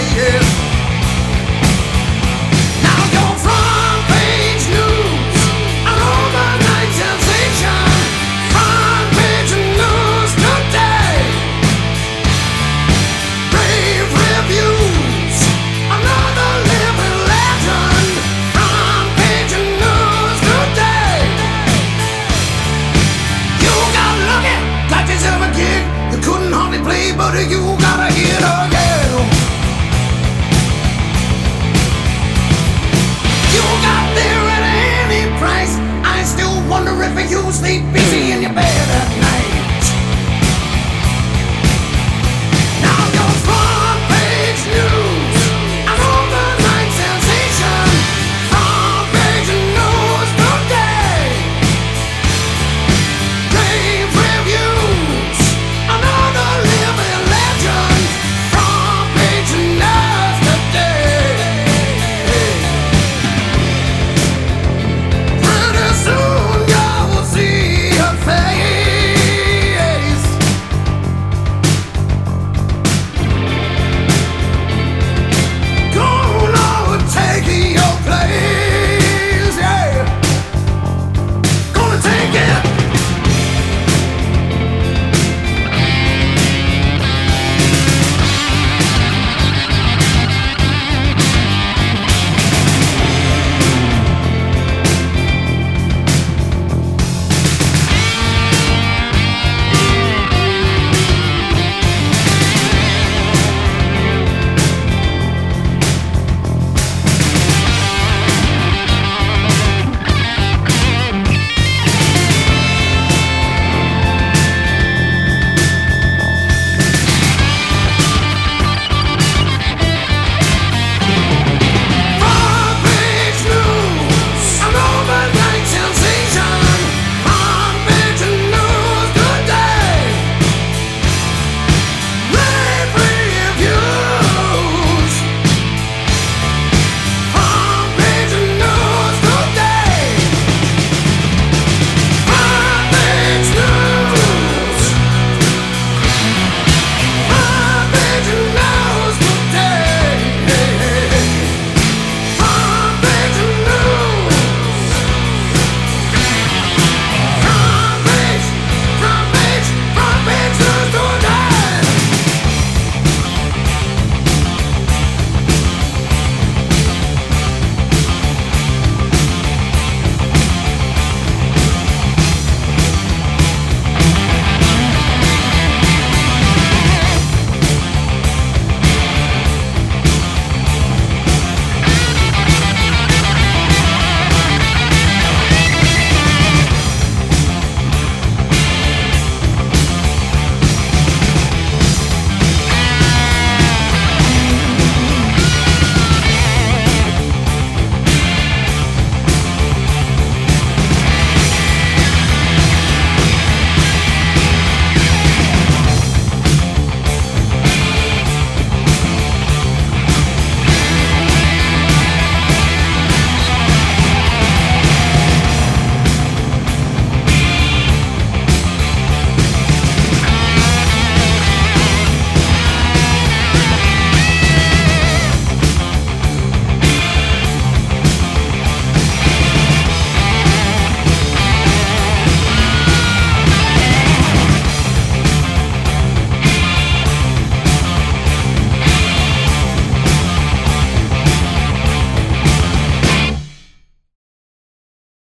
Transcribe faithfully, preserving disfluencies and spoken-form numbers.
yeah. Now your front page news, an overnight sensation. Front page news today. Rave reviews, another living legend. Front page news today. You got lucky, got yourself a gig. You couldn't hardly play, but you got a hit again. You got there at any price. I still wonder if you sleep easy in your bed.